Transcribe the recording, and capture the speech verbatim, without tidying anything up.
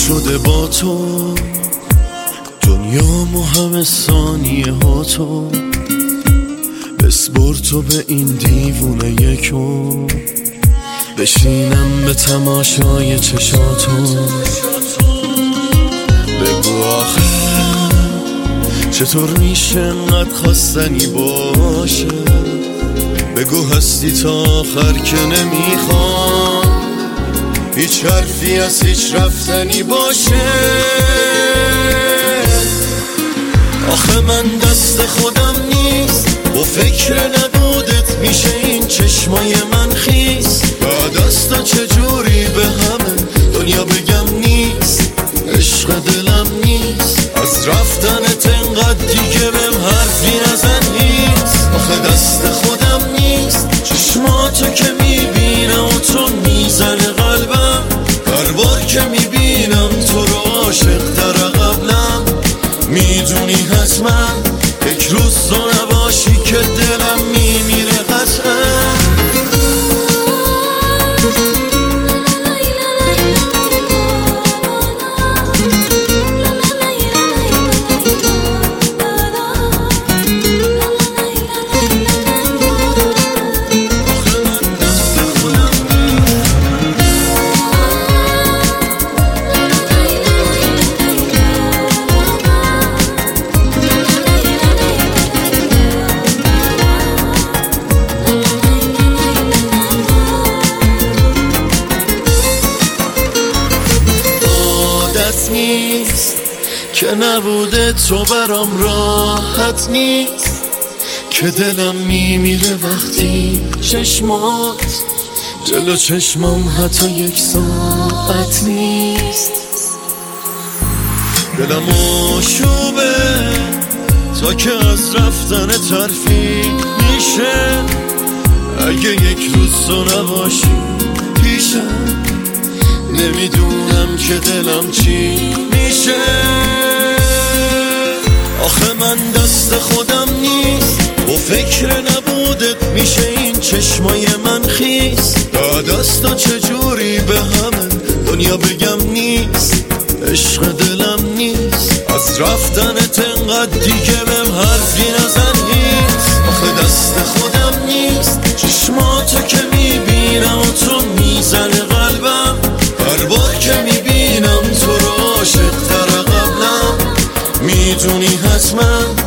شده با تو، دنیا مو همه ثانیه ها تو، بسپر تو به این دیوونه یکو، بشینم به تماشای چشاتو. بگو آخه چطور میشه انقدر خواستنی باشه، بگو هستی تا آخر که نمیخوام هیچ حرفی از هیچ رفتنی باشه. آخه من دست خودم نیست، با فکر نبودت میشه این چشمای من خیس، بعد از تا چجوری به همه دنیا بگم نیست، عشق دلم نیست، از رفتنت انقدر دیگه بهم حرفی نزن نیست. آخه دست خودم نیست، چشماتو که میبینم و تو میزنه قلبم، هر بار که میبینم تو رو عاشق تر قبلم، میدونی حتما یک روز تو نباشی که دلم میمیره قطعا. نیست که نبوده تو برام راحت نیست، که دلم میمیره وقتی چشمات جلو چشمام حتی یک ساعت نیست. دلم آشوبه تا که از رفتن ترفیع میشه، اگه یک روز تو نباشی پیشم نمیدونم که دلم چی میشه. آخه من دست خودم نیست، با فکر نبودت میشه این چشمای من خیس، بعد از تا چجوری به همه دنیا بگم نیست، عشق دلم نیست، از رفتنت انقدر دیگه بهم حرفی نزن نیست. آخه دست خودم نیست، چشماتو که میبینم و تو میزنه قلبم، هر بار که میبینم تو رو عاشق تر قبلم، میدونی حتما